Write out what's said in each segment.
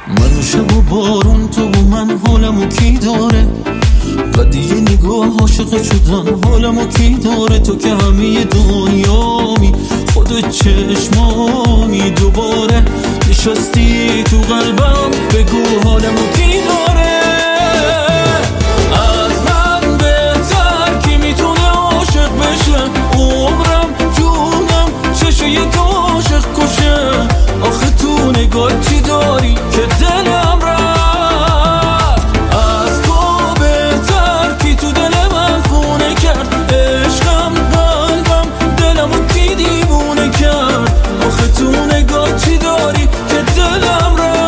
من و شب و بارون، تو و من، حالمو کی داره؟ قدیه نگاه عاشق شدن حالمو کی داره؟ تو که همه دنیامی، خودت چشمامی، دوباره نشستی تو قلبم، بگو حالمو کی داره؟ از من بهتر کی میتونه عاشق بشه؟ عمرم جونم چشه یه تو عاشق کشه؟ آخه تو نگاه چی داری که دلم رفت؟ از تو بهتر کی تو دل من خونه کرد؟ عشقم، قلبم، دلمو کی دیوونه کرد؟ آخه تو نگاه چی داری که دلم رفت؟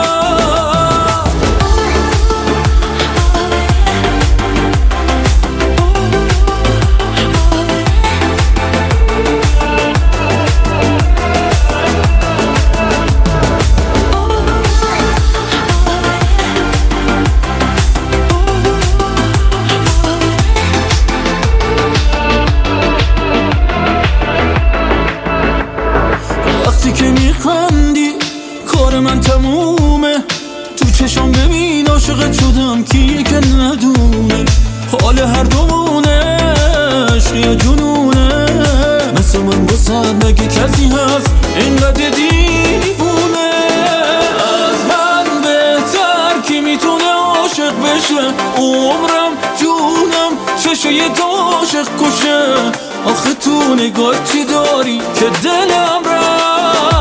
وقتی که میخندی کار من تمومه، تو چشم ببین عاشقت شدم کیه که ندونه؟ حال هر دومونه، عشق یا جنونه؟ مثل من بسن مگه کسی هست اینقدر دیوونه؟ از من بهتر کی میتونه عاشق بشه؟ عمرم جونم چشه یه تو عاشق کشه؟ آخه تو نگاه چی داری که دلم رفت؟